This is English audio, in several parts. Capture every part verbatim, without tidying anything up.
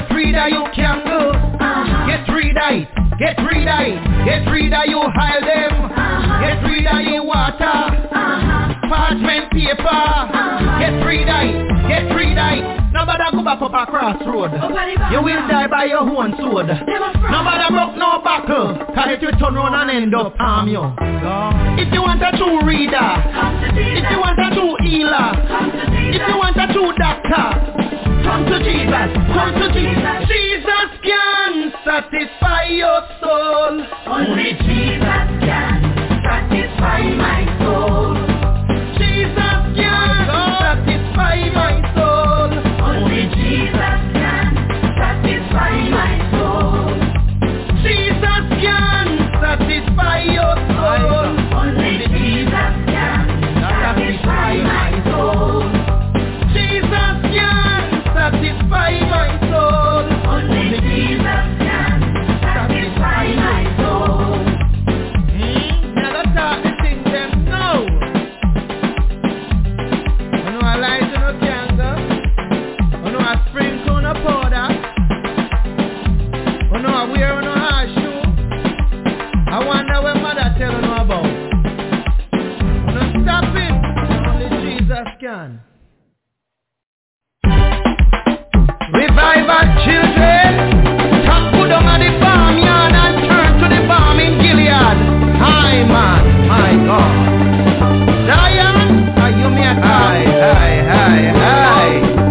Get rid of you candle. Uh-huh. Get rid of it. Get rid of it. Get rid of you hide them. Uh-huh. Get rid of you water. Uh-huh. Parchment paper. Uh-huh. Get rid of it. Get rid of it. Nobody go back up a crossroad. You will die by your own sword. Nobody broke no buckle. Cause it will turn around and end up harm you. If you want a true reader, if you want a true healer, if you want a true doctor, come to Jesus, come to Jesus. Jesus can satisfy your soul. Only Jesus can satisfy my soul. Jesus can satisfy my soul. Only Jesus can satisfy my soul. Jesus can satisfy your soul. Only Jesus can satisfy my soul. Jesus can satisfy my soul. Only Jesus can satisfy my soul. Hmm? Now that's how the things them know. You know I light you no candle. You know I sprinkle no powder. You know I wear no hard shoe. I wonder what mother tell you about. You know stop it. Only Jesus can. Revive our children. Top put them on the farmyard and turn to the farm in Gilead. Hi man, my God. Zion, are you me? Hi, hi, hi, hi.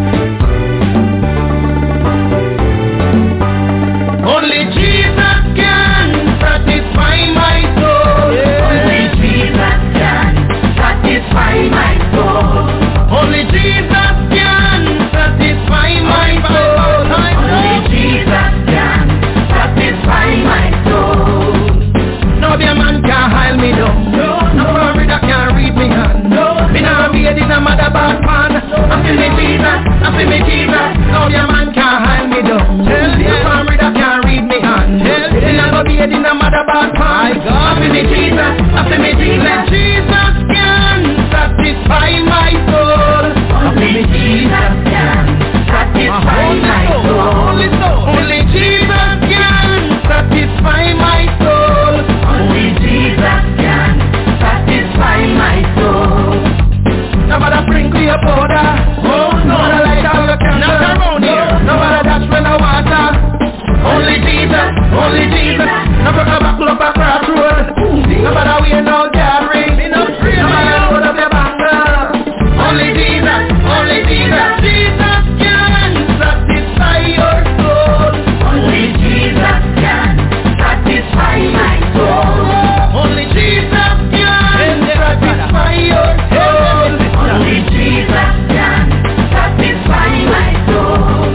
Only Jesus can satisfy my soul. Only Jesus can satisfy my soul. Only Jesus can satisfy my soul. Only Jesus can satisfy my soul. No be a man can hide me down. No, no worry that can read me hand. No, me nah be in a mother bad man. I feel me Jesus, I feel me Jesus. No be a man can hide me down. No worry that can read me hand. Me nah go be in a mother bad man. I feel me Jesus, I feel me Jesus. Jesus can satisfy my soul. Only Jesus can satisfy my soul. Only soul. Only Jesus can satisfy my soul. Only Jesus can satisfy my soul. Nobody sprinkle your powder. Oh no. Nobody light up your candle. Not around here. Nobody dash with no water. Only Jesus. Only Jesus. Nobody buckle up a crossroad. Nobody wear no gathering. Nobody load up your banger. Only Jesus. Only Jesus. Jesus can satisfy your soul. Only Jesus can satisfy my soul. Only Jesus can satisfy your soul. Only Jesus can satisfy my soul.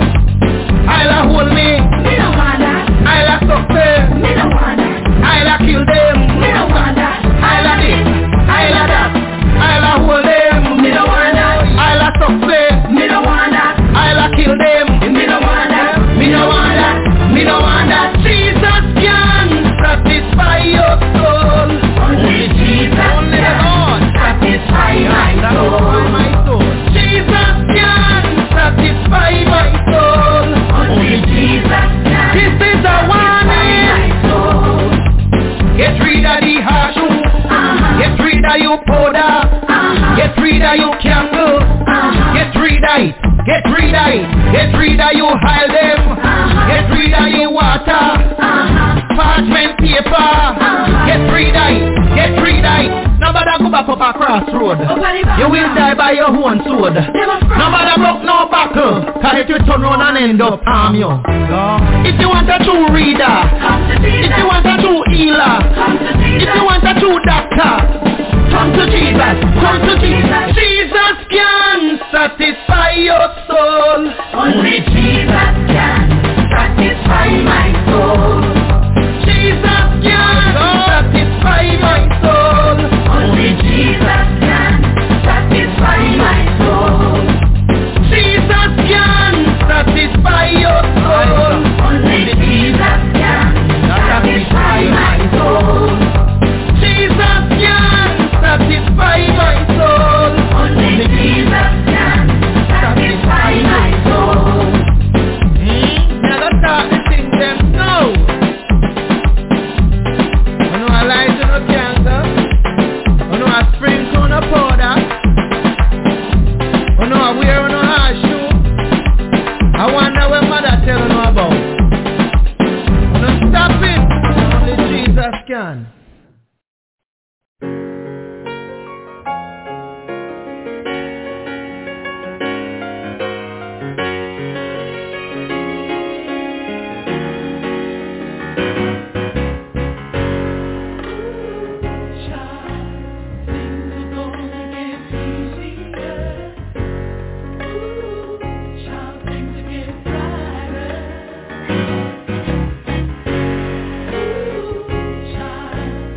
I'll hold me. Me no want that. I'll suffer. Me no want that. I'll kill them. Me no want that. I'll this. I'll that. I'll hold them. Me no want that. I'll suffer. Me no want that. I'll kill them. Me no want that. Me no want that. Me no want that. Jesus can satisfy your soul. Only Jesus Only the can Lord satisfy my soul. my soul. Jesus can satisfy my soul. Only Jesus can This is a satisfy warning. my soul. Get rid of the harsh shoe. Uh-huh. Get rid of your powder. Uh-huh. Get rid of your candle. Uh-huh. Get rid of it. Get rid of it. Get rid of you hide them. Uh-huh. Get rid of your water. Uh-huh. Parchment paper. Uh-huh. Get rid of it. Get rid of it. Nobody go back up a crossroad. You will die by your own sword. Nobody broke no buckle. Cause it will turn around and end up harm you. If you want a true reader, if you want a true healer, if you want a true doctor, come to Jesus, come to Jesus. Jesus can satisfy your soul. Only Jesus can satisfy my soul. Jesus can satisfy my soul. Only Jesus can satisfy my soul. Jesus can satisfy your soul. Only Jesus can satisfy Scan. Child,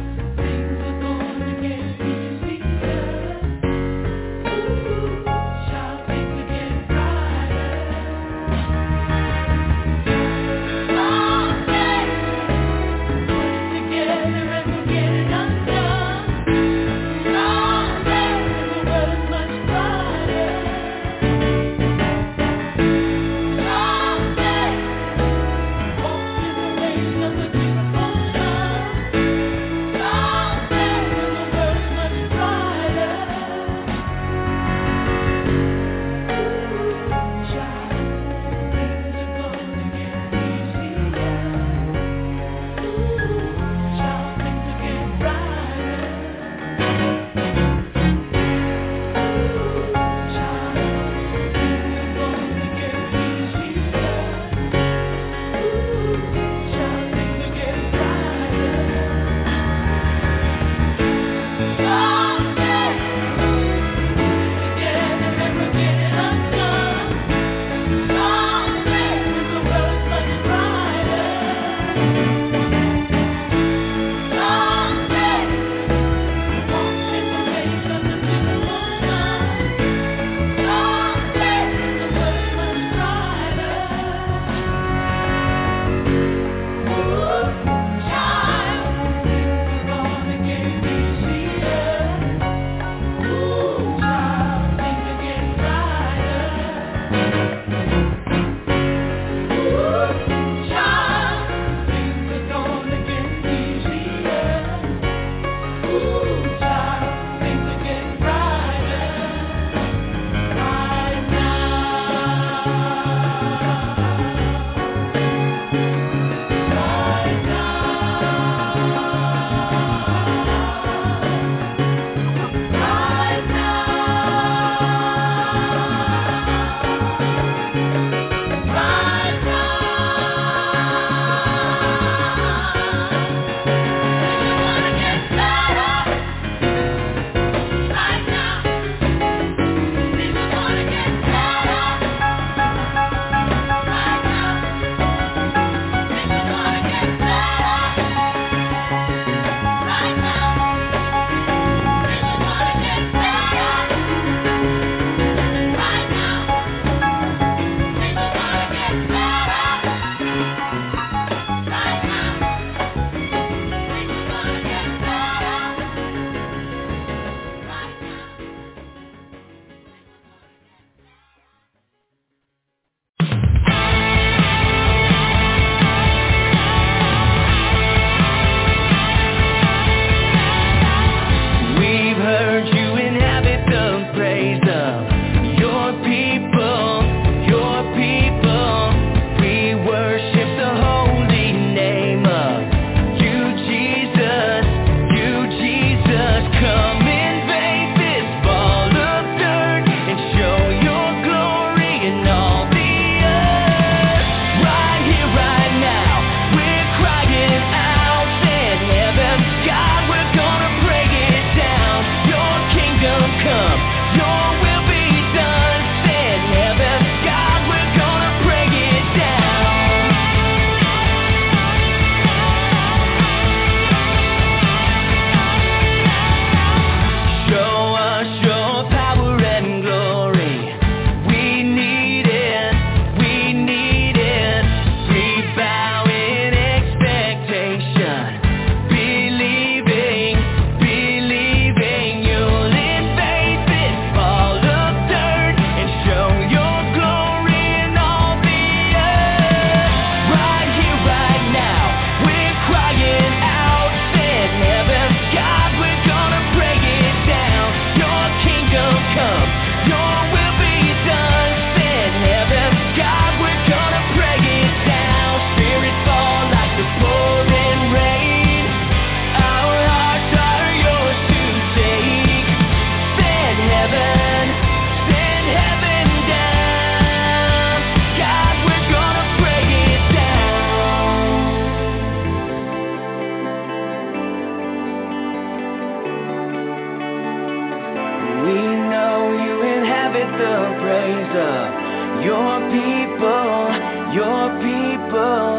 Your people, your people.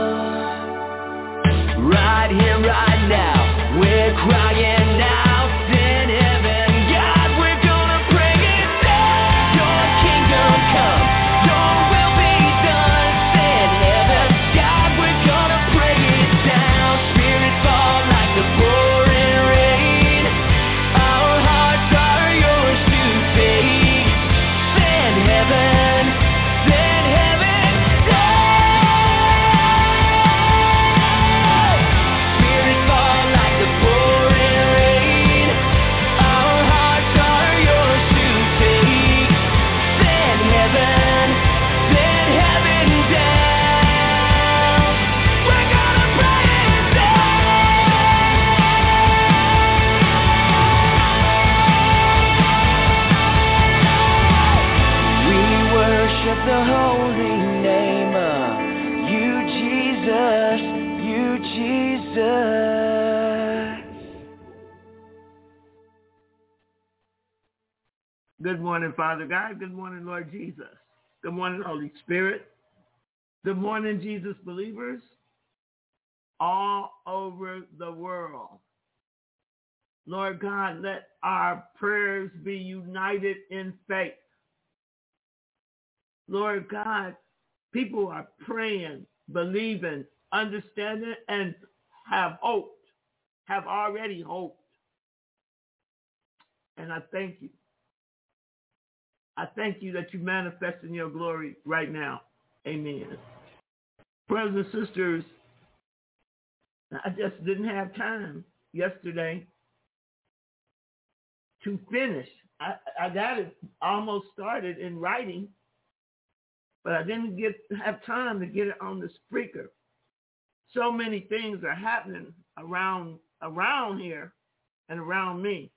Right here, right now, we're crying out in heaven. God, we're gonna bring it down. Your kingdom come, your will be done. In heaven, God, we're gonna bring it down. Spirit fall like the pouring rain. Our hearts are yours to take. Send heaven, send heaven down. Spirit fall like the pouring rain. Our hearts are yours to take. Send heaven, send heaven down. We're gonna bring it down. We worship the holy name of you, Jesus, you, Jesus. Good morning, Father God. Good morning, Lord Jesus. Good morning, Holy Spirit. Good morning, Jesus believers all over the world. Lord God, let our prayers be united in faith. Lord God, people are praying, believing, understanding, and have hoped, have already hoped. And I thank you. I thank you that you manifest in your glory right now. Amen. Brothers and sisters, I just didn't have time yesterday to finish. I, I got it almost started in writing, but I didn't get have time to get it on the speaker. So many things are happening around around here and around me.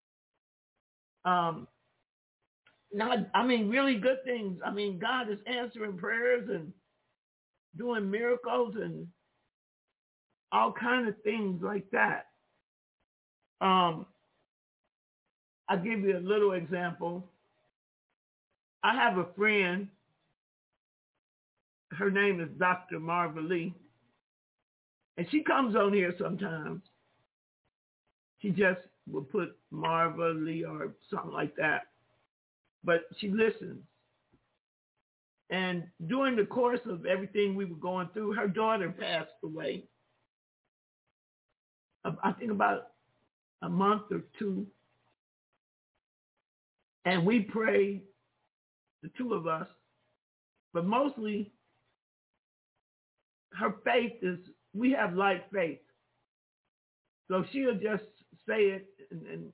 Um, not, I mean, really good things. I mean, God is answering prayers and doing miracles and all kinds of things like that. Um, I'll give you a little example. I have a friend. Her name is Doctor Marva Lee. And she comes on here sometimes. She just will put Marva Lee or something like that. But she listens. And during the course of everything we were going through, her daughter passed away. I think about a month or two. And we prayed, the two of us, but mostly her faith is, we have like faith. So she'll just say it and, and,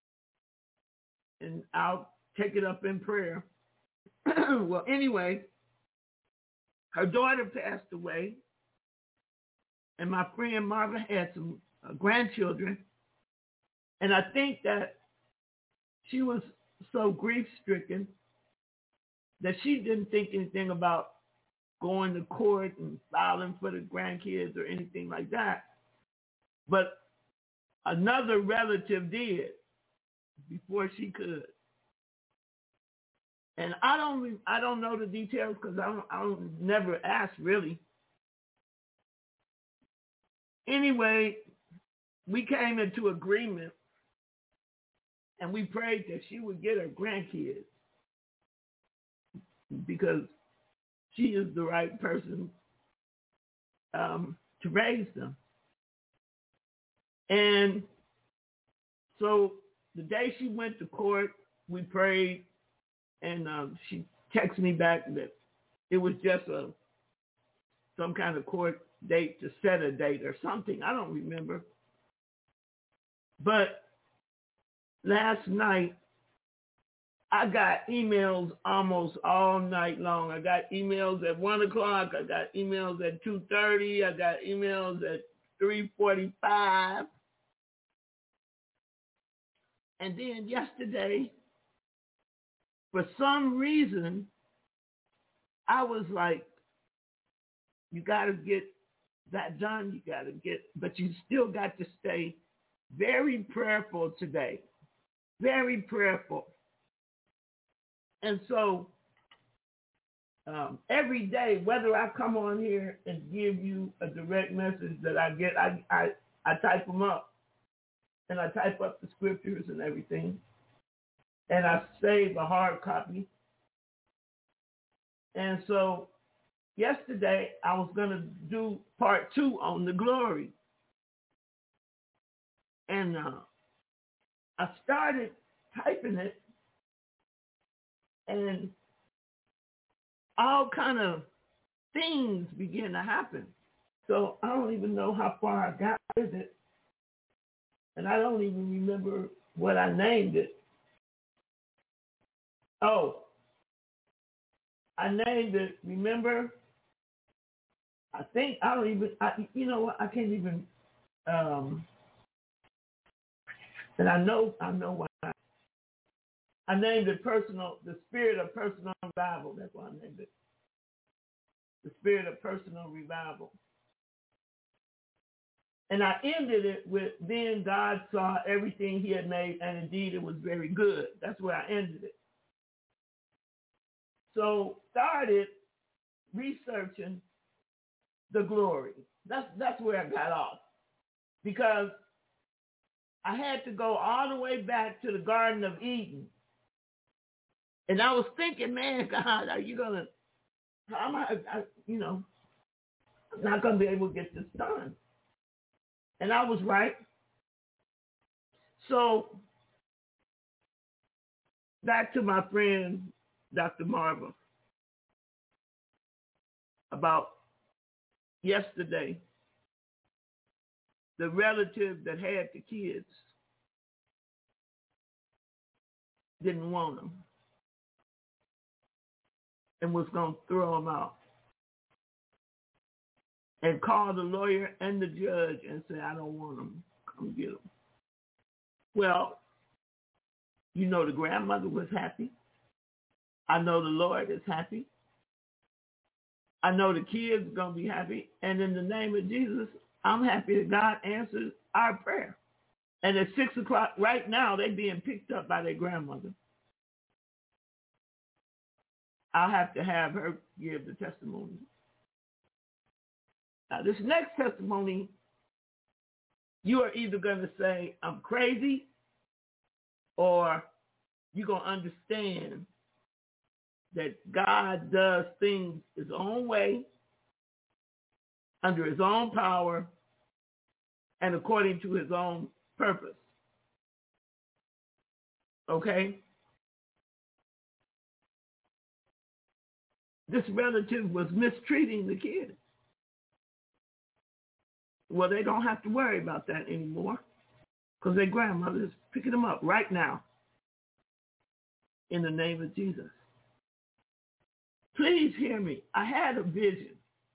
and I'll take it up in prayer. Well, anyway, her daughter passed away, and my friend Marva had some uh, grandchildren, and I think that she was so grief-stricken that she didn't think anything about going to court and filing for the grandkids or anything like that. But another relative did before she could. And I don't, I don't know the details because I don't, I don't never ask really. Anyway, we came into agreement, and we prayed that she would get her grandkids because she is the right person um, to raise them. And so the day she went to court, we prayed. And um, she texted me back that it was just a some kind of court date to set a date or something. I don't remember. But last night, I got emails almost all night long. I got emails at one o'clock. I got emails at two thirty. I got emails at three forty-five. And then yesterday, for some reason, I was like, you got to get that done. You got to get, but you still got to stay very prayerful today. Very prayerful. And so um, every day, whether I come on here and give you a direct message that I get, I, I, I type them up. And I type up the scriptures and everything. And I save a hard copy. And so yesterday I was going to do part two on the glory. And uh, I started typing it. And all kind of things began to happen. So I don't even know how far I got with it. And I don't even remember what I named it. Oh, I named it, remember? I think, I don't even, I, you know what, I can't even, um, and I know, I know why. I, I named it personal, the spirit of personal revival. That's why I named it. The spirit of personal revival. And I ended it with, then God saw everything he had made, and indeed it was very good. That's where I ended it. So started researching the glory. That's, that's where I got off. Because I had to go all the way back to the Garden of Eden. And I was thinking, man, God, are you going to, how am I, I, you know, I'm not going to be able to get this done. And I was right. So back to my friend, Doctor Marva, about yesterday, the relative that had the kids didn't want them and was going to throw them out. And called the lawyer and the judge and said, I don't want them. Come get them. Well, you know the grandmother was happy. I know the Lord is happy. I know the kids are going to be happy. And in the name of Jesus, I'm happy that God answers our prayer. And at six o'clock right now, they're being picked up by their grandmother. I'll have to have her give the testimony. Now, this next testimony, you are either going to say, I'm crazy, or you're going to understand that God does things his own way, under his own power, and according to his own purpose. Okay? This relative was mistreating the kid. Well, they don't have to worry about that anymore because their grandmother is picking them up right now in the name of Jesus. Please hear me. I had a vision,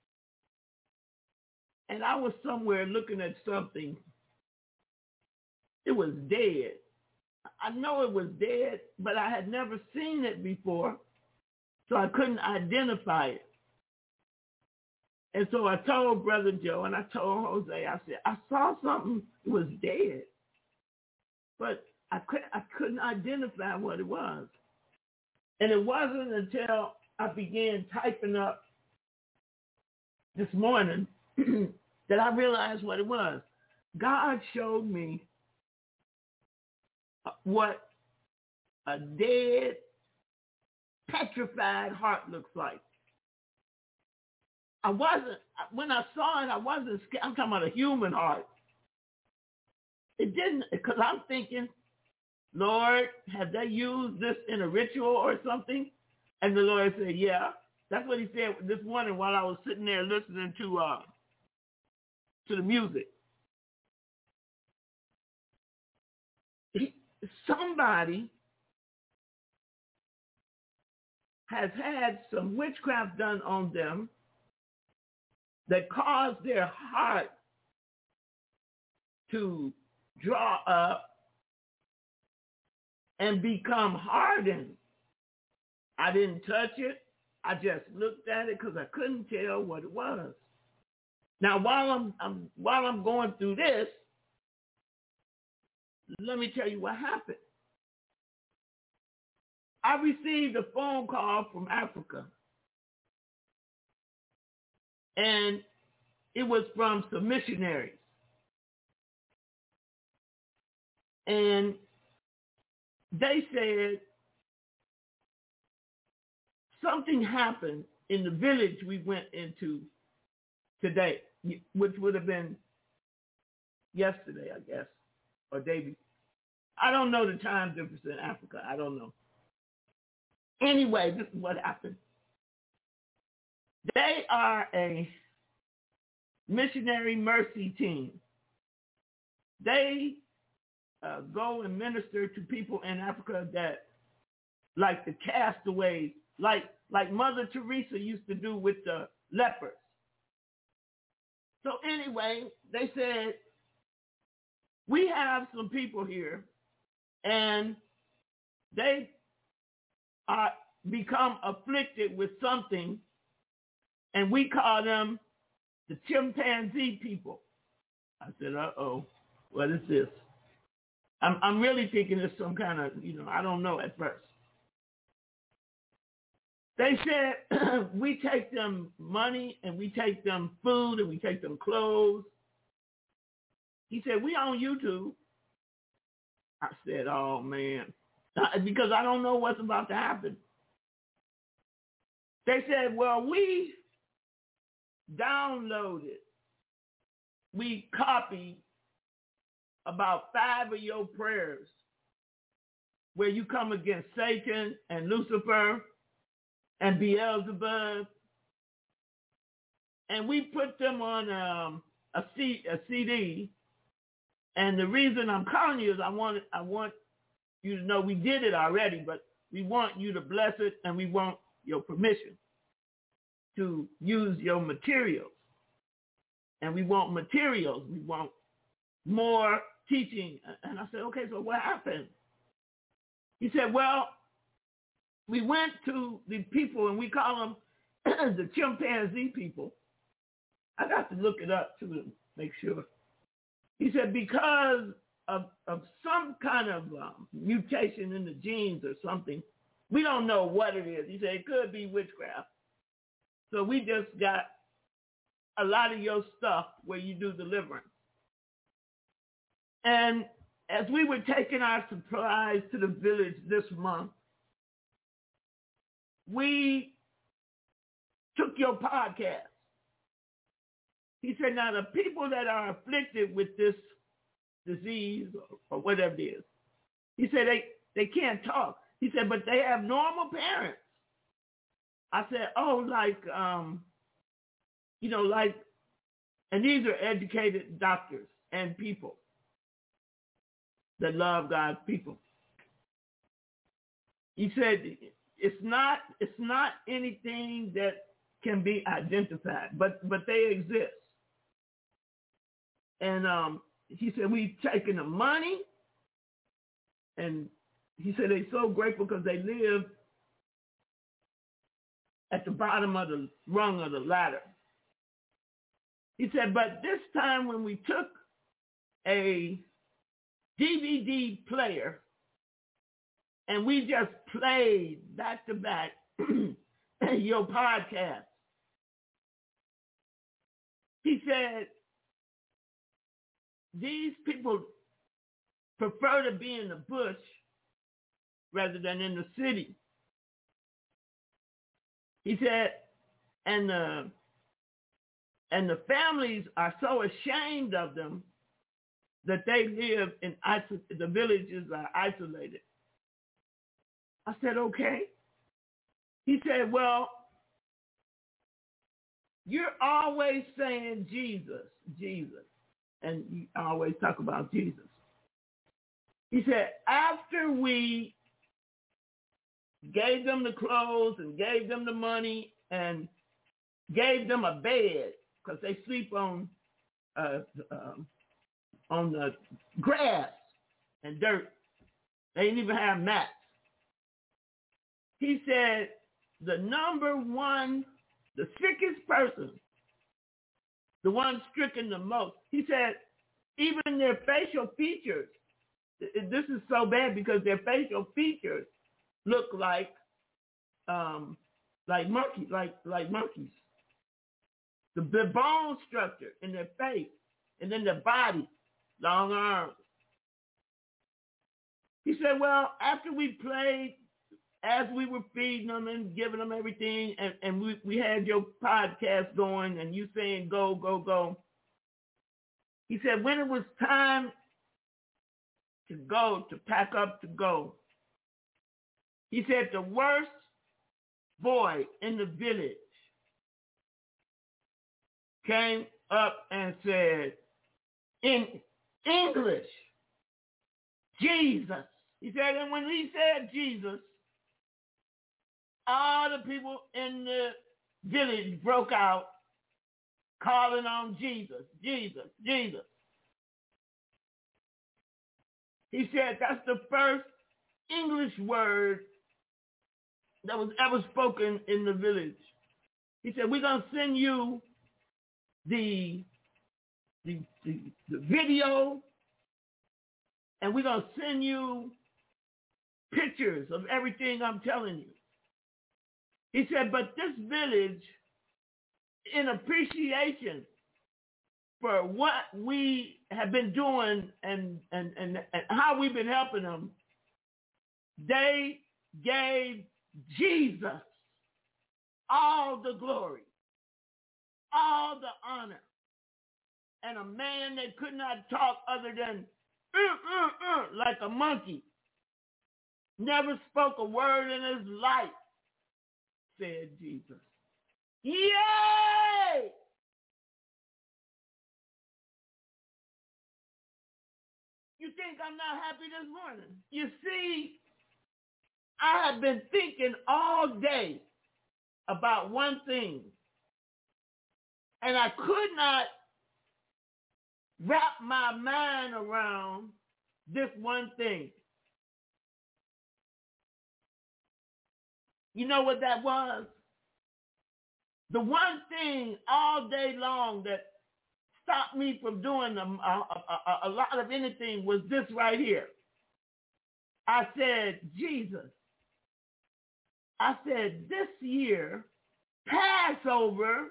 and I was somewhere looking at something. It was dead. I know it was dead, but I had never seen it before, so I couldn't identify it. And so I told Brother Joe and I told Jose, I said, I saw something, it was dead, but I, could, I couldn't identify what it was. And it wasn't until I began typing up this morning that I realized what it was. God showed me what a dead, petrified heart looks like. I wasn't, when I saw it, I wasn't scared. I'm talking about a human heart. It didn't, because I'm thinking, Lord, have they used this in a ritual or something? And the Lord said, yeah. That's what he said this morning while I was sitting there listening to uh, to the music. He, somebody has had some witchcraft done on them that caused their heart to draw up and become hardened. I didn't touch it. I just looked at it because I couldn't tell what it was. Now, while I'm, I'm while I'm going through this, let me tell you what happened. I received a phone call from Africa, And it was from some missionaries. And they said something happened in the village we went into today, which would have been yesterday, I guess, or day before. I don't know the time difference in Africa. I don't know. Anyway, this is what happened. They are a missionary mercy team. They uh, go and minister to people in Africa that, like the castaways, like like Mother Teresa used to do with the lepers. So anyway, they said, we have some people here, and they are become afflicted with something, and we call them the chimpanzee people. I said, uh-oh, what is this? I'm, I'm really thinking it's some kind of, you know, I don't know at first. They said, we take them money, and we take them food, and we take them clothes. He said, we on YouTube. I said, oh, man, because I don't know what's about to happen. They said, well, we downloaded, we copied about five of your prayers where you come against Satan and Lucifer and Beelzebub, and we put them on um, a, C, a C D. And the reason I'm calling you is I want I want you to know we did it already, but we want you to bless it, and we want your permission to use your materials. And we want materials. We want more teaching. And I said, okay, so what happened? He said, well, we went to the people, and we call them the chimpanzee people. I got to look it up to make sure. He said, because of, of some kind of um, mutation in the genes or something, we don't know what it is. He said, it could be witchcraft. So we just got a lot of your stuff where you do deliverance. And as we were taking our supplies to the village this month, we took your podcast. He said, now the people that are afflicted with this disease or, or whatever it is, he said they, they can't talk. He said, but they have normal parents. I said, oh, like, um, you know, like, and these are educated doctors and people that love God's people. He said, it's not, it's not anything that can be identified, but, but they exist. And um, he said, we've taken the money, and he said they're so grateful because they live at the bottom of the rung of the ladder. He said, but this time when we took a D V D player and we just played back to back your podcast, he said, these people prefer to be in the bush rather than in the city. He said, and the, and the families are so ashamed of them that they live in, the villages are isolated. I said, okay. He said, well, you're always saying Jesus, Jesus. And you always talk about Jesus. He said, after we gave them the clothes and gave them the money and gave them a bed, because they sleep on uh, um, on the grass and dirt. They didn't even have mats. He said, the number one, the sickest person, the one stricken the most, he said, even their facial features, this is so bad because their facial features look like um, like monkey, like like monkeys. the, the bone structure in their face, and then their body, long arms. He said, well, after we played, as we were feeding them and giving them everything, and, and we, we had your podcast going and you saying go, go, go. He said, when it was time to go, to pack up to go, he said the worst boy in the village came up and said, in English, Jesus. He said, and when he said Jesus, all the people in the village broke out calling on Jesus, Jesus, Jesus. He said that's the first English word that was ever spoken in the village. He said, we're going to send you the, the, the, the video, and we're going to send you pictures of everything I'm telling you. He said, but this village, in appreciation for what we have been doing and, and, and, and how we've been helping them, they gave Jesus all the glory, all the honor. And a man that could not talk other than uh, uh, uh, like a monkey, never spoke a word in his life, said Jesus. Yay! You think I'm not happy this morning? You see, I have been thinking all day about one thing, and I could not wrap my mind around this one thing. You know what that was? The one thing all day long that stopped me from doing a, a, a, a lot of anything was this right here. I said, Jesus, I said, this year, Passover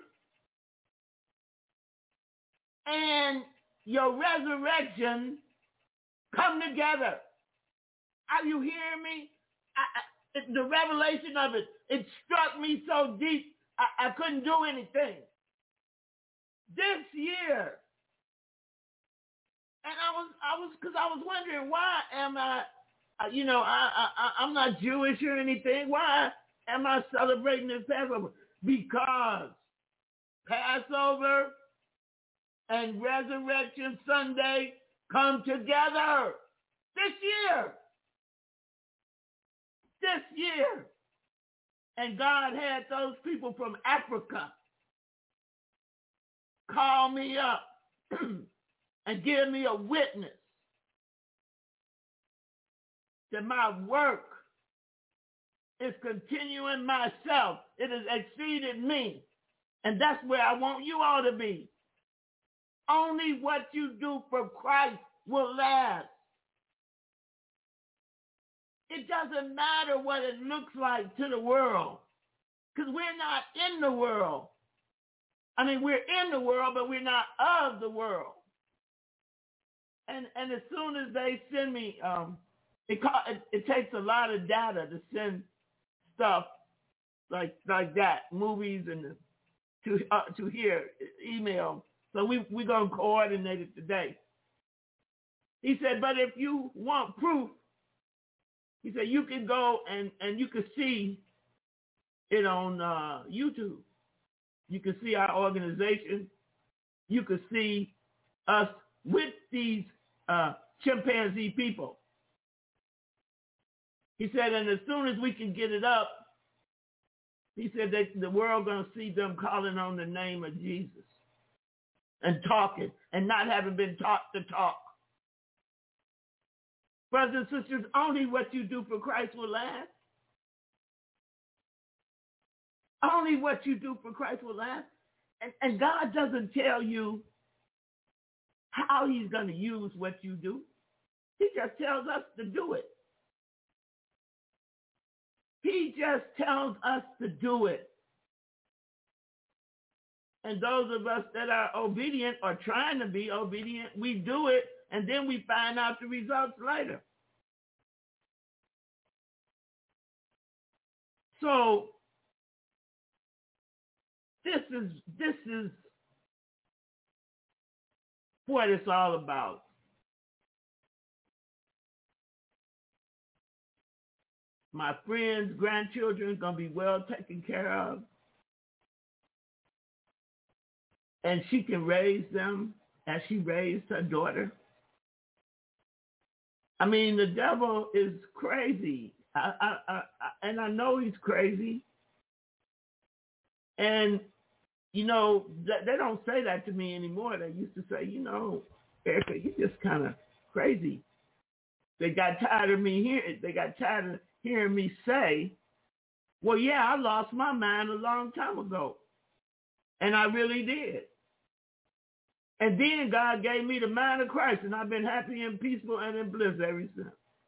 and your resurrection come together. Are you hearing me? I, I, it, the revelation of it, it struck me so deep, I, I couldn't do anything. This year, and I was, I was, because I was wondering, why am I, you know, I, I, I'm not Jewish or anything. Why am I celebrating this Passover? Because Passover and Resurrection Sunday come together this year. This year. And God had those people from Africa call me up and give me a witness that my work is continuing myself. It has exceeded me. And that's where I want you all to be. Only what you do for Christ will last. It doesn't matter what it looks like to the world, because we're not in the world. I mean, we're in the world, but we're not of the world. And and as soon as they send me, um, it, it it takes a lot of data to send stuff like like that, movies and to uh, to hear email. So we we're gonna coordinate it today. He said, but if you want proof, he said you can go and and you can see it on uh, YouTube. You can see our organization. You can see us with these uh, chimpanzee people. He said, and as soon as we can get it up, he said that the world going to see them calling on the name of Jesus and talking and not having been taught to talk. Brothers and sisters, only what you do for Christ will last. Only what you do for Christ will last. And, and God doesn't tell you how he's going to use what you do. He just tells us to do it. He just tells us to do it. And those of us that are obedient or trying to be obedient, we do it, and then we find out the results later. So this is this is what it's all about. My friends' grandchildren are going to be well taken care of. And she can raise them as she raised her daughter. I mean, the devil is crazy. I, I, I, I, and I know he's crazy. And, you know, th- they don't say that to me anymore. They used to say, you know, Erica, you're just kind of crazy. They got tired of me hearing, they got tired of hearing me say, well, yeah, I lost my mind a long time ago. And I really did. And then God gave me the mind of Christ, and I've been happy and peaceful and in bliss ever since.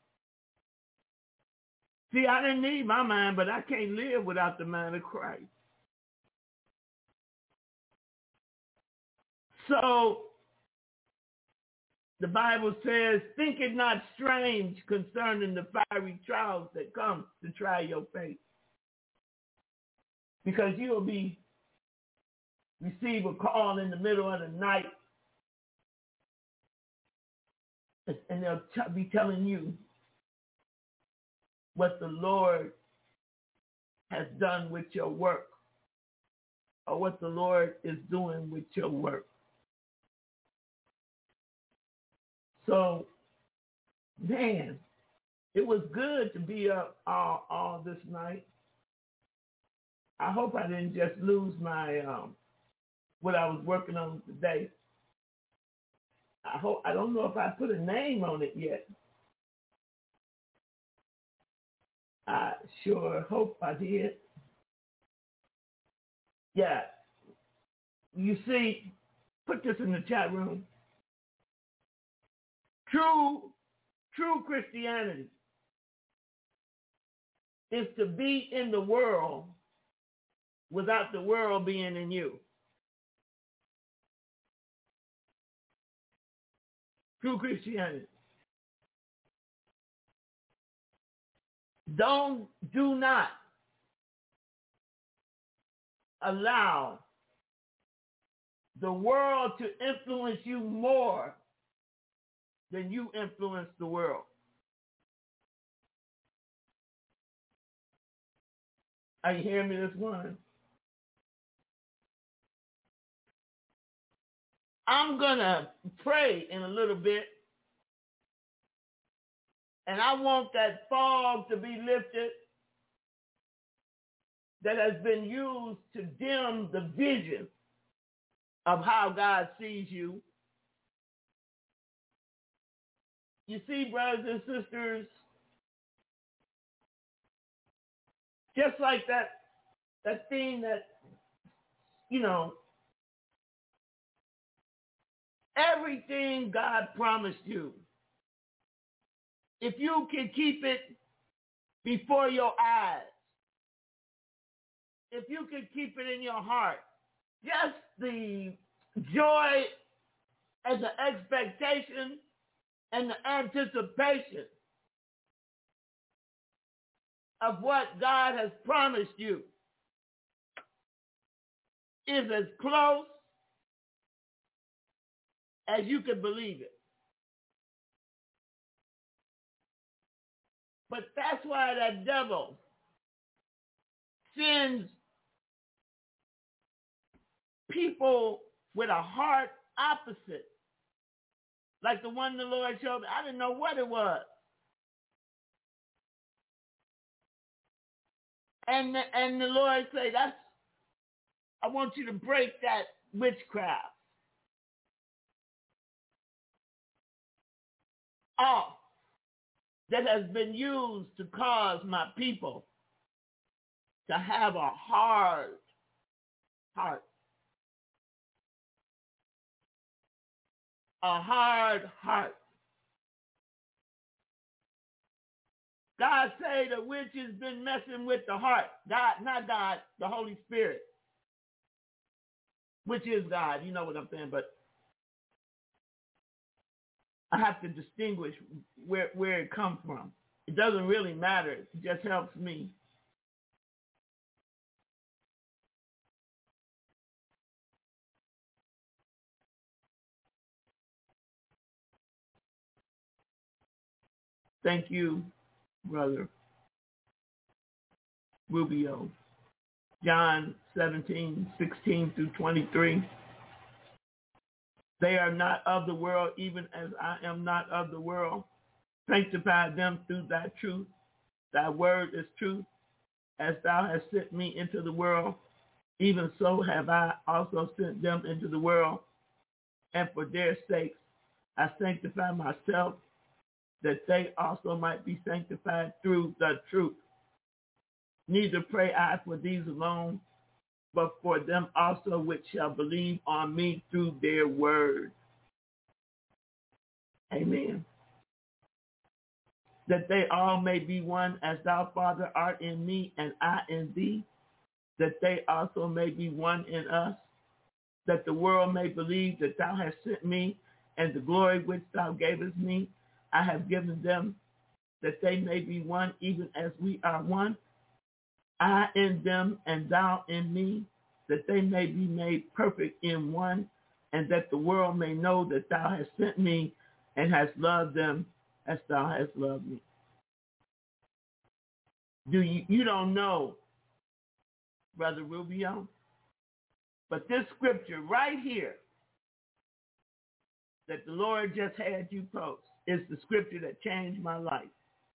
See, I didn't need my mind, but I can't live without the mind of Christ. So the Bible says, think it not strange concerning the fiery trials that come to try your faith. Because you'll be receive a call in the middle of the night, and they'll t- be telling you what the Lord has done with your work, or what the Lord is doing with your work. So, man, it was good to be up all, all this night. I hope I didn't just lose my um, what I was working on today. I hope I don't know if I put a name on it yet. I sure hope I did. Yeah. You see, put this in the chat room. True, true Christianity is to be in the world without the world being in you. True Christianity. Don't, do not allow the world to influence you more than you influence the world. Are you hearing me this morning? I'm going to pray in a little bit, and I want that fog to be lifted that has been used to dim the vision of how God sees you. You see, brothers and sisters, just like that, that thing that, you know, everything God promised you, if you can keep it before your eyes, if you can keep it in your heart, just the joy and the expectation and the anticipation of what God has promised you is as close as you can believe it. But that's why that devil sends people with a heart opposite, like the one the Lord showed me. I didn't know what it was. And the, and the Lord said, "That's, I want you to break that witchcraft off that has been used to cause my people to have a hard heart. A hard heart. God say the witch has been messing with the heart. God, not God, the Holy Spirit. which is God. You know what I'm saying? But I have to distinguish where, where it comes from. It doesn't really matter. It just helps me. Thank you, Brother Rubio. John seventeen, sixteen through twenty-three. They are not of the world, even as I am not of the world. Sanctify them through thy truth. Thy word is truth. As thou hast sent me into the world, even so have I also sent them into the world. And for their sakes I sanctify myself, that they also might be sanctified through the truth. Neither pray I for these alone, but for them also which shall believe on me through their word. Amen. That they all may be one, as thou, Father, art in me and I in thee, that they also may be one in us, that the world may believe that thou hast sent me, and the glory which thou gavest me, I have given them, that they may be one, even as we are one. I in them and thou in me, that they may be made perfect in one, and that the world may know that thou hast sent me and hast loved them as thou hast loved me. Do you, you don't know, Brother Rubio, but this scripture right here that the Lord just had you post is the scripture that changed my life.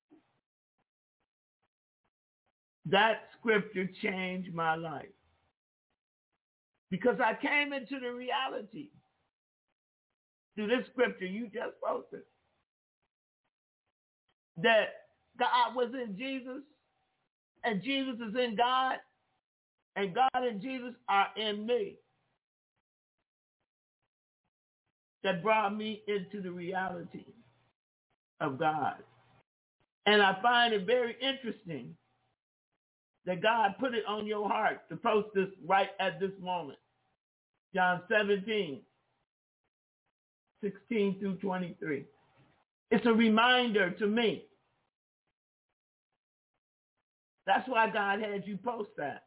That scripture changed my life. Because I came into the reality through this scripture you just posted that God was in Jesus and Jesus is in God and God and Jesus are in me. That brought me into the reality of God. And I find it very interesting that God put it on your heart to post this right at this moment. John seventeen, sixteen through twenty-three. It's a reminder to me. That's why God had you post that.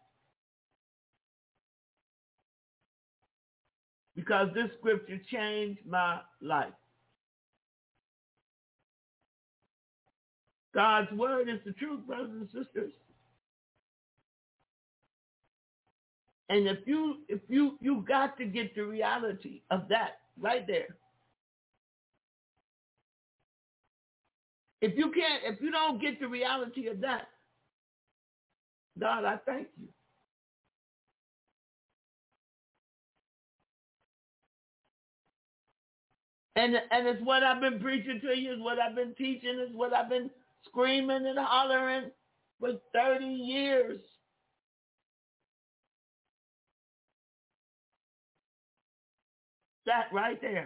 Because this scripture changed my life. God's word is the truth, brothers and sisters. And if you if you you got to get the reality of that right there. If you can't, if you don't get the reality of that, God, I thank you. And and it's what I've been preaching to you, it's what I've been teaching, it's what I've been screaming and hollering for thirty years. That right there.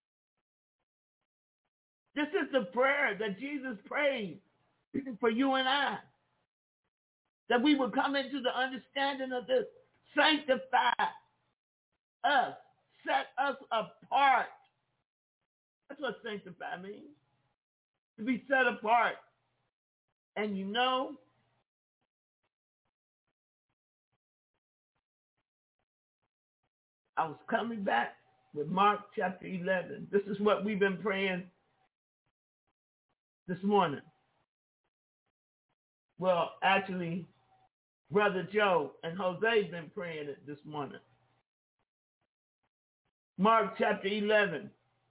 This is the prayer that Jesus prayed for you and I. That we would come into the understanding of this. Sanctify us. Set us apart. That's what sanctify means. To be set apart. And you know, I was coming back with Mark chapter eleven. This is what we've been praying this morning. Well, actually, Brother Joe and Jose's been praying it this morning. Mark chapter eleven.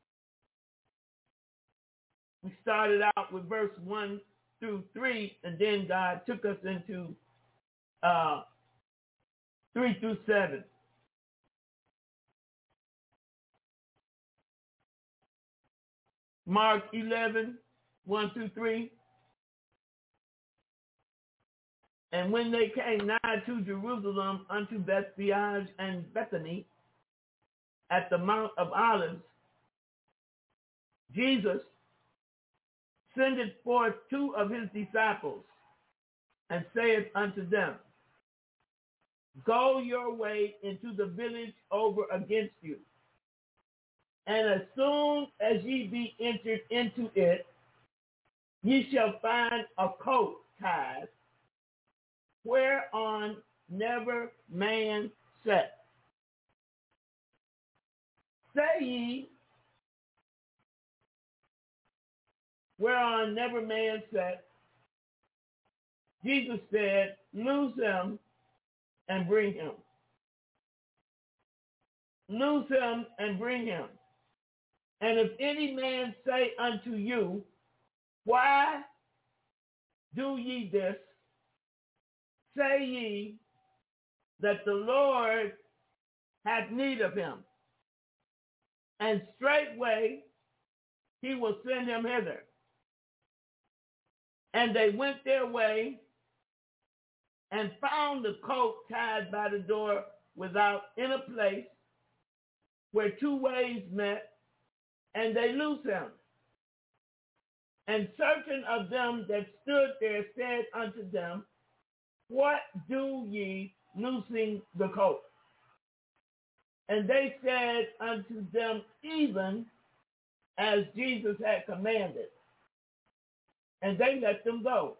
We started out with verse one through three, and then God took us into uh, three through seven. Mark eleven, one through three. And when they came nigh to Jerusalem unto Bethphage and Bethany at the Mount of Olives, Jesus sendeth forth two of his disciples and saith unto them, go your way into the village over against you. And as soon as ye be entered into it, ye shall find a coat tied, whereon never man sat. Say ye, whereon never man sat. Jesus said, loose him and bring him. Loose him and bring him. And if any man say unto you, why do ye this? Say ye that the Lord hath need of him, and straightway he will send him hither. And they went their way and found the coat tied by the door without in a place where two ways met, and they loosed him. And certain of them that stood there said unto them, what do ye loosing the coat? And they said unto them, even as Jesus had commanded. And they let them go.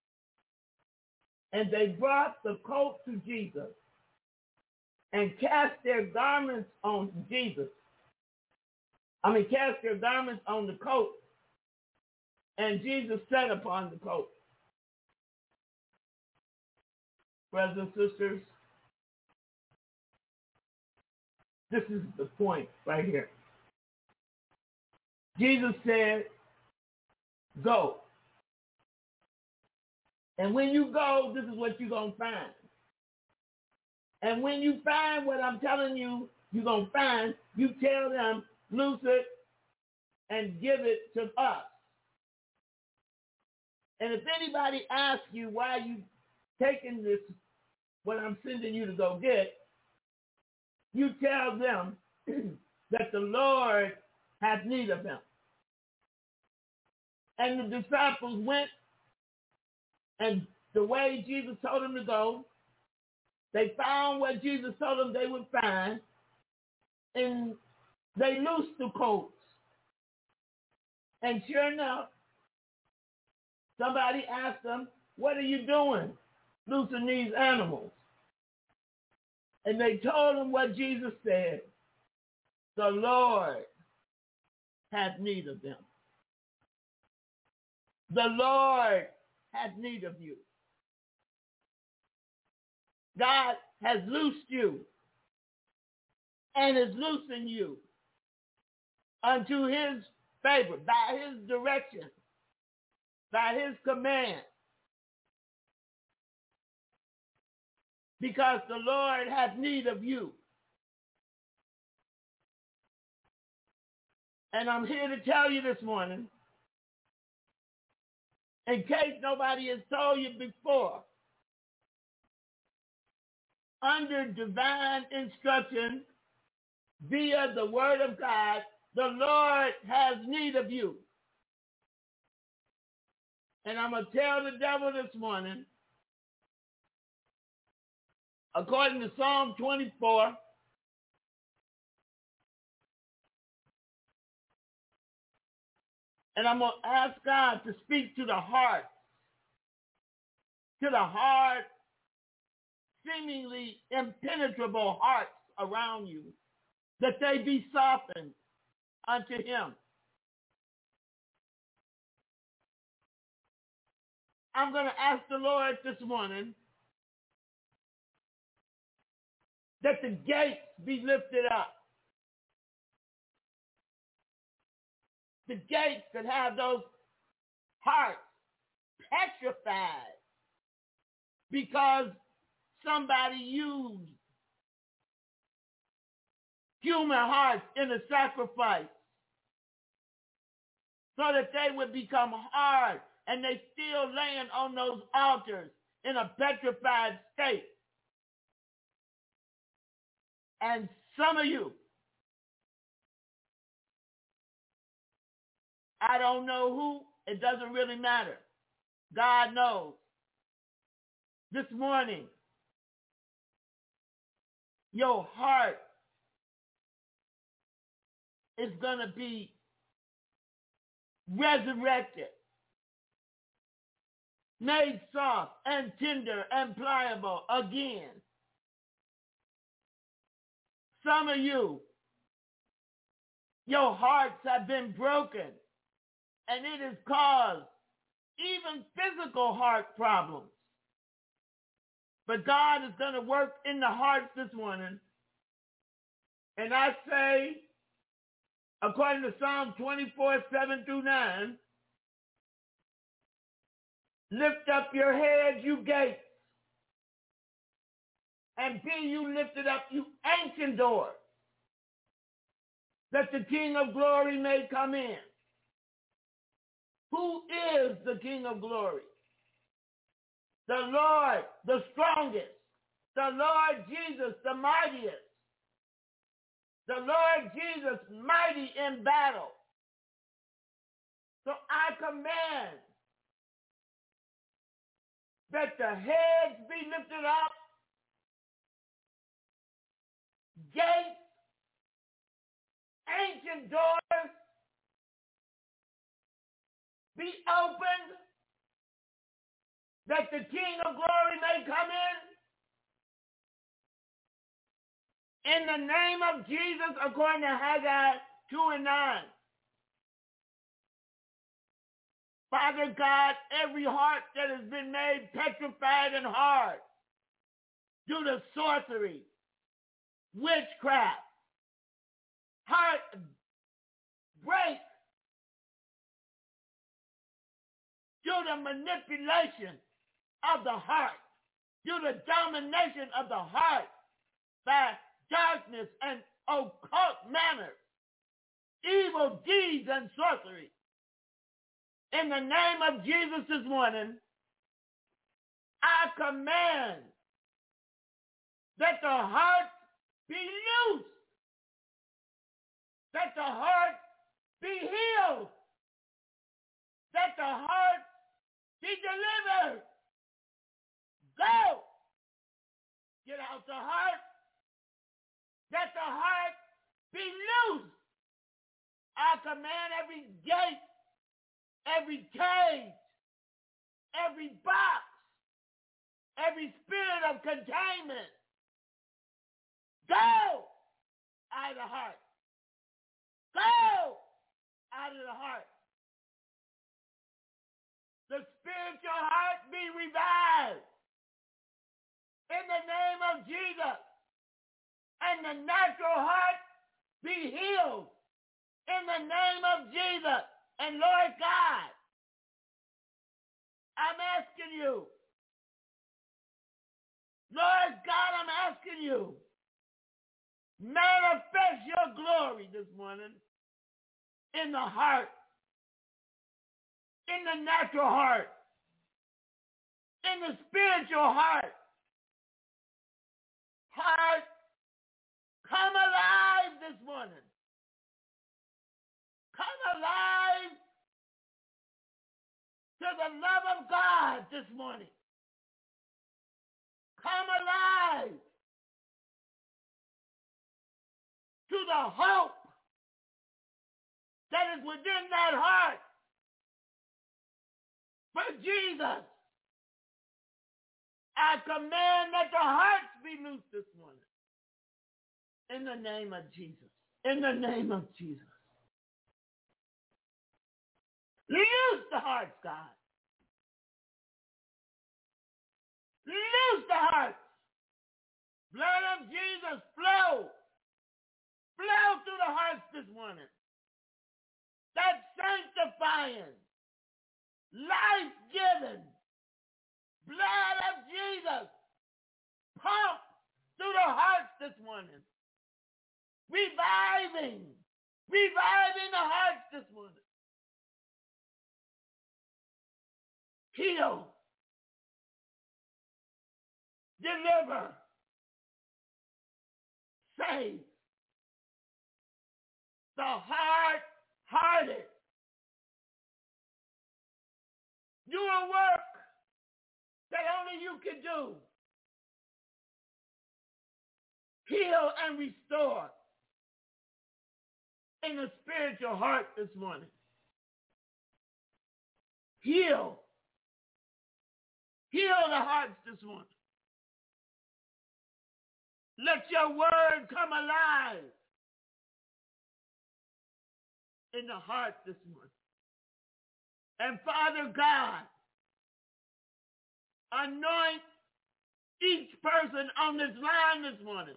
And they brought the coat to Jesus and cast their garments on Jesus. I mean, cast their garments on the coat, and Jesus sat upon the coat. Brothers and sisters, this is the point right here. Jesus said, go. And when you go, this is what you're going to find. And when you find what I'm telling you you're going to find, you tell them, loose it and give it to us. And if anybody asks you why you taking this, what I'm sending you to go get, you tell them that the Lord has need of him. And the disciples went, and the way Jesus told them to go, they found what Jesus told them they would find, and they loosed the coats. And sure enough, somebody asked them, what are you doing loosing these animals? And they told them what Jesus said, the Lord hath need of them. The Lord has need of you. God has loosed you and is loosing you unto his favor, by his direction, by his command. Because the Lord has need of you. And I'm here to tell you this morning, in case nobody has told you before, under divine instruction via the word of God, the Lord has need of you. And I'm going to tell the devil this morning, according to Psalm twenty-four, and I'm going to ask God to speak to the heart, to the heart, seemingly impenetrable hearts around you, that they be softened unto him. I'm going to ask the Lord this morning that the gates be lifted up. The gates that have those hearts petrified because somebody used human hearts in a sacrifice so that they would become hard, and they still laying on those altars in a petrified state. And some of you, I don't know who, it doesn't really matter. God knows. This morning, your heart is going to be resurrected, made soft and tender and pliable again. Some of you, your hearts have been broken, and it has caused even physical heart problems. But God is going to work in the hearts this morning. And I say, according to Psalm twenty-four, seven through nine, lift up your heads, you gates, and be you lifted up, you ancient doors, that the King of glory may come in. Who is the King of glory? The Lord, the strongest. The Lord Jesus, the mightiest. The Lord Jesus, mighty in battle. So I command that the heads be lifted up, gates, ancient doors be opened, that the King of glory may come in. In the name of Jesus, according to Haggai two and nine. Father God, every heart that has been made petrified and hard due to sorcery, witchcraft, heart break due to manipulation of the heart, due to domination of the heart by darkness and occult manners, evil deeds and sorcery. In the name of Jesus this morning, I command that the heart be loose, that the heart be healed, that the heart be delivered. Go! Get out the heart, that the heart be loose. I command every gate, every cage, every box, every spirit of containment, go out of the heart. Go out of the heart. The spiritual heart be revived in the name of Jesus, and the natural heart be healed in the name of Jesus. And Lord God, I'm asking you, Lord God, I'm asking you, manifest your glory this morning in the heart, in the natural heart, in the spiritual heart. Heart, come alive this morning. Come alive to the love of God this morning. Come alive to the hope that is within that heart for Jesus. I command that the hearts be loose this morning. In the name of Jesus. In the name of Jesus. Loose the hearts, God. Loose the hearts. Blood of Jesus, flow. Flow through the hearts this morning. That sanctifying, life-giving blood of Jesus pump through the hearts this morning. Reviving, reviving the hearts this morning. Heal, deliver, save the hard-hearted. Do a work that only you can do. heal and restore in the spiritual heart this morning. Heal. Heal the hearts this morning. Let your word come alive in the heart this morning. And Father God, anoint each person on this line this morning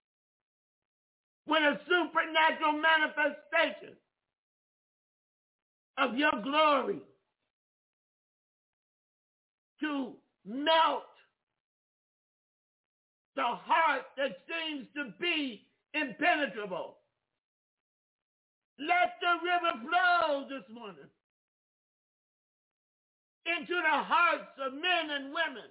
with a supernatural manifestation of your glory to melt the heart that seems to be impenetrable. Let the river flow this morning into the hearts of men and women.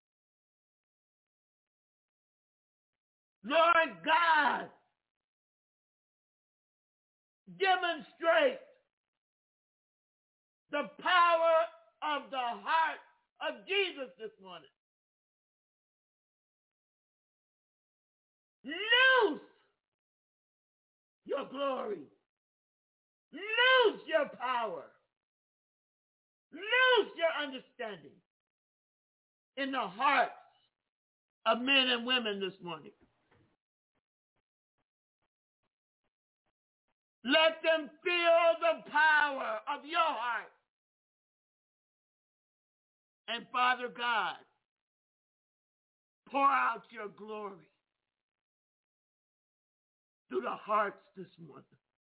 Lord God, demonstrate the power of the heart of Jesus this morning. Loose your glory. Loose your power. Loose your understanding in the hearts of men and women this morning. Let them feel the power of your heart. And Father God, pour out your glory through the hearts this morning.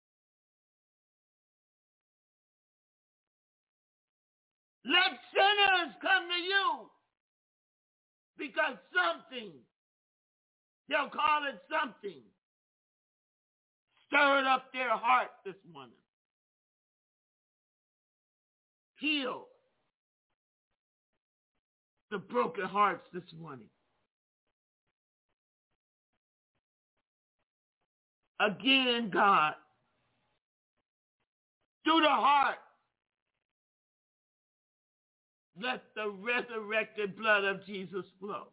Let sinners come to you because something, they'll call it something, stirred up their heart this morning. Heal the broken hearts this morning. Again, God, through the heart, let the resurrected blood of Jesus flow.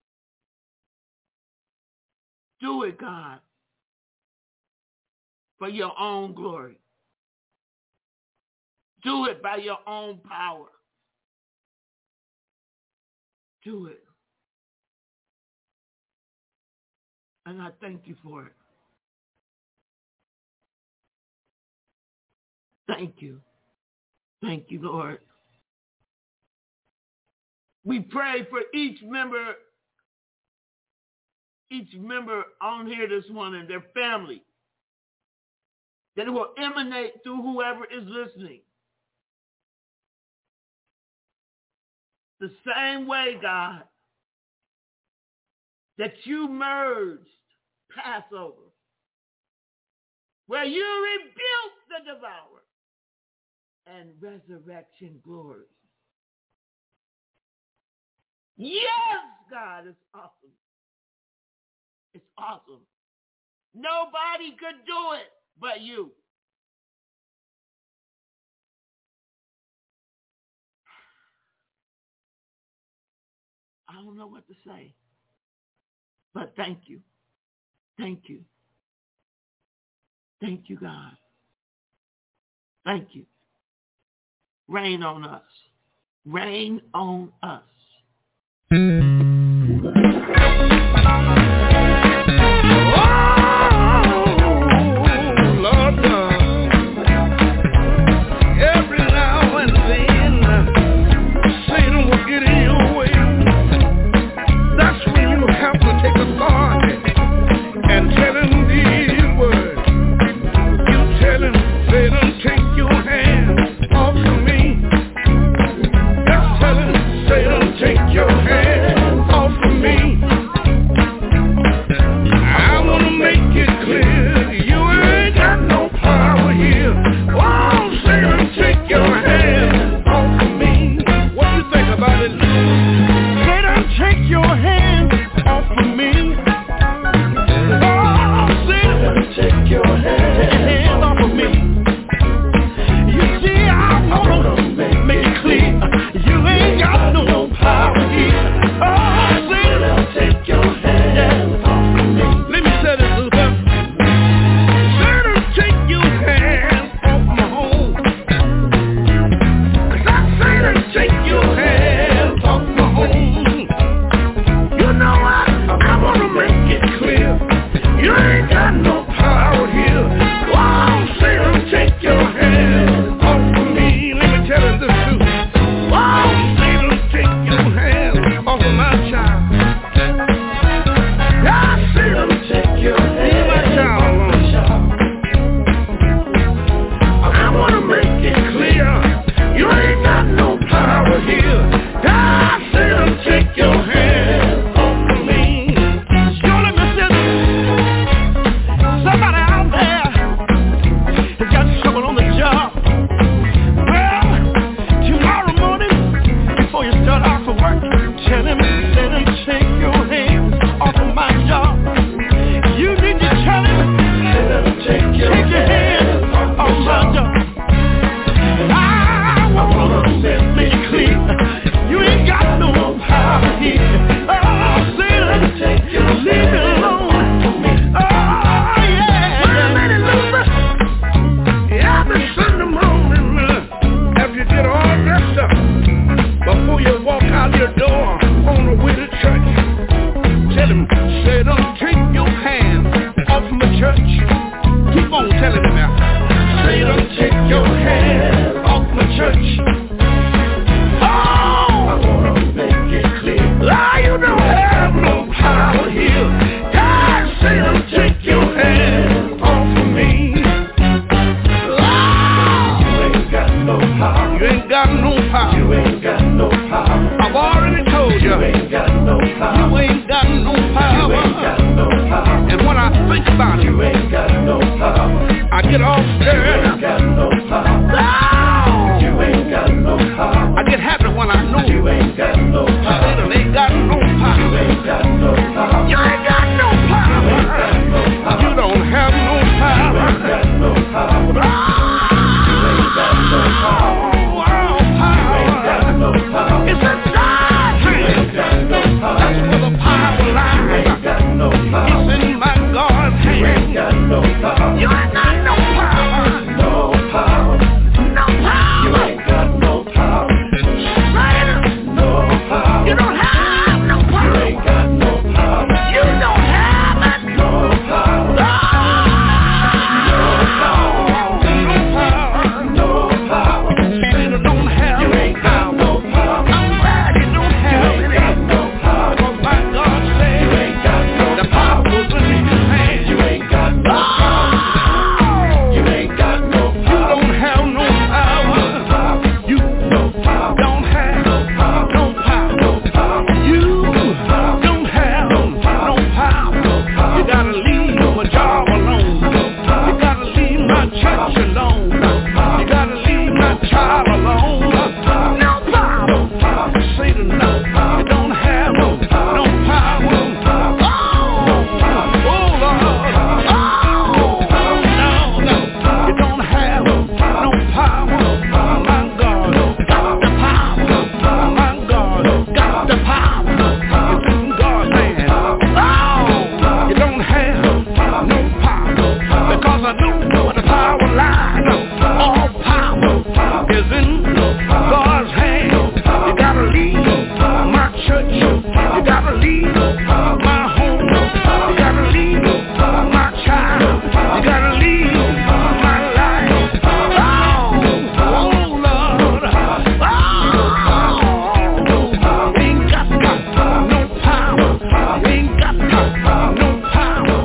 Do it, God, for your own glory. Do it by your own power. Do it. And I thank you for it. Thank you. Thank you, Lord. We pray for each member, each member on here this morning, their family, that it will emanate through whoever is listening. The same way, God, that you merged Passover, where you rebuked the devourer, and resurrection glory. Yes, God, it's awesome. It's awesome. Nobody could do it but you. I don't know what to say, but thank you. Thank you. Thank you, God. Thank you. Rain on us. Rain on us. Take your hand off of me. ain't got no power. You ain't got no power. I've already told you. You ain't got no power. You ain't got no power. You ain't got no power. And when I think about it, You ain't got no power. I get all scared. You ain't got no power. You ain't got no power. I get happy when I know You ain't got no power. Satan ain't got no You power. ain't got no power. You ain't got no You ain't power. got no power. You don't have no You ain't power. got no power. You ain't got no power. Oh, all You ain't got power. no power. It's in God's You ain't hand. got no power. That's where the power You lies. ain't got no power. It's in my God's You ain't hand. got no power. You ain't got no power. No power. No You power. ain't got no power. Satan, No power. you don't have no You power. ain't got no power. You don't have it. No power. No power. No power. Satan don't have You ain't got no power. I'm glad he don't You have ain't it. got no power. Because my God You said ain't got no the power. power was in his hand. You ain't got no power. Oh, You ain't got no you power. don't have no power. You No power. don't have No power. no power. No power. You don't have no power. You gotta leave my job alone. You gotta leave my church alone. You gotta leave my child alone. No power. Satan, no. You don't have no power. Oh, oh Lord. Oh, no, no. You don't have no power. My God got the power. My God got the power. It's in God's hand. Oh, you don't have no power. Because I know where the power lies. All power is in God's hand. You gotta leave my church. You gotta leave my home. You gotta leave my child. You gotta leave my life. Oh, oh Lord. Oh, ain't got, got no power. Ain't got, got no power.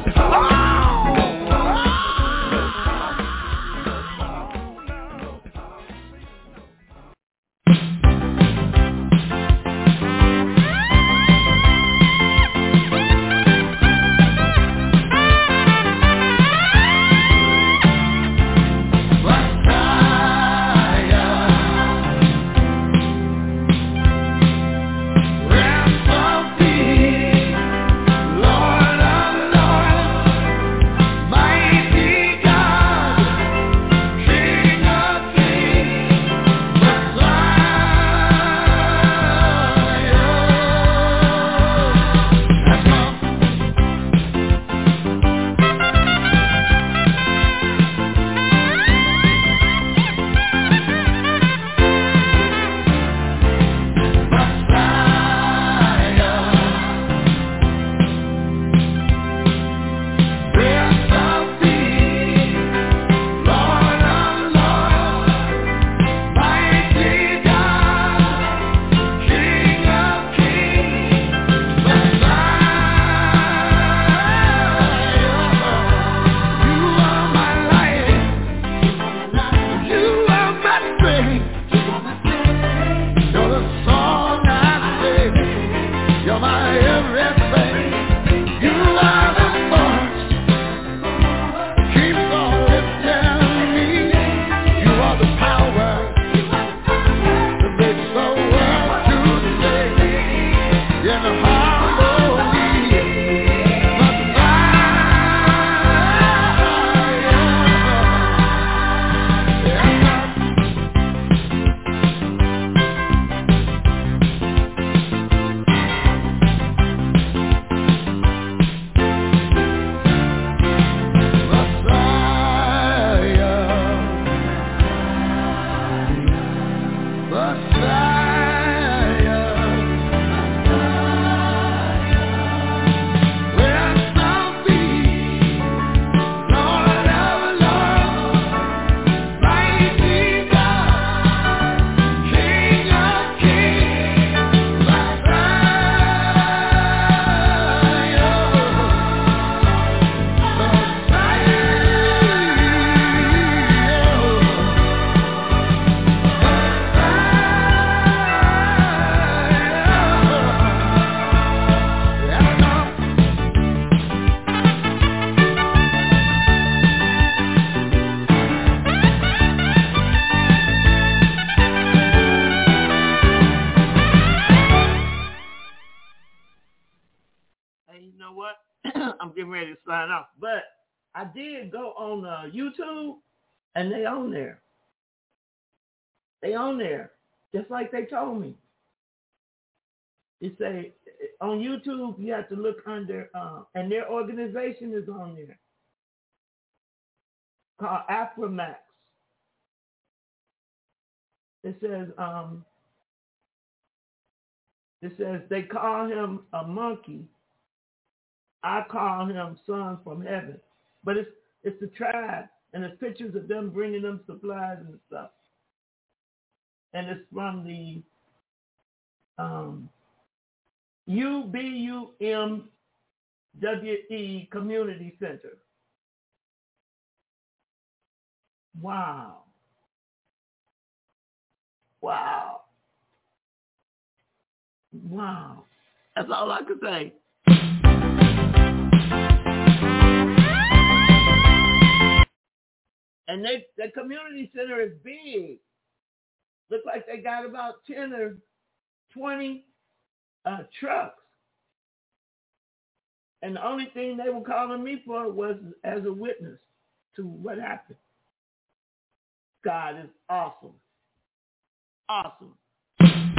getting ready to sign off. But I did go on uh, YouTube, and they on there. They on there, just like they told me. They say on YouTube you have to look under, uh, and their organization is on there, called Aframax. It says, um, it says they call him a monkey. I call him son from heaven. But it's it's the tribe, and there's pictures of them bringing them supplies and stuff. And it's from the um, U B U M W E Community Center. Wow. Wow. Wow. That's all I could say. And they, the community center is big. Look like they got about ten or twenty uh, trucks. And the only thing they were calling me for was as a witness to what happened. God is awesome. Awesome.